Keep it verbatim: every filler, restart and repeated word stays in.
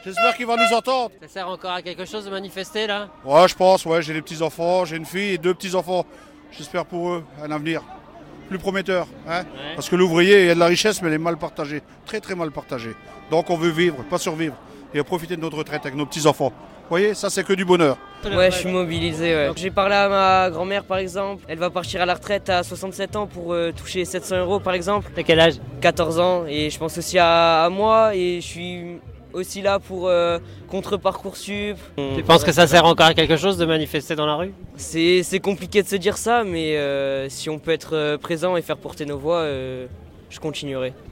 J'espère qu'il va nous entendre. Ça sert encore à quelque chose de manifester là? Ouais, je pense, ouais, j'ai des petits-enfants, j'ai une fille et deux petits-enfants. J'espère pour eux un avenir plus prometteur. Hein Ouais. Parce que l'ouvrier, il y a de la richesse, mais elle est mal partagée. Très, très mal partagée. Donc on veut vivre, pas survivre. Et profiter de notre retraite avec nos petits-enfants. Vous voyez, ça c'est que du bonheur. Ouais, je suis mobilisé. Ouais. J'ai parlé à ma grand-mère par exemple. Elle va partir à la retraite à soixante-sept ans pour euh, toucher sept cents euros par exemple. T'as quel âge? quatorze ans. Et je pense aussi à, à moi. Et je suis aussi là pour euh, contre Parcoursup. Tu penses que ça sert encore à quelque chose de manifester dans la rue? C'est, c'est compliqué de se dire ça, mais euh, si on peut être euh, présent et faire porter nos voix, euh, je continuerai.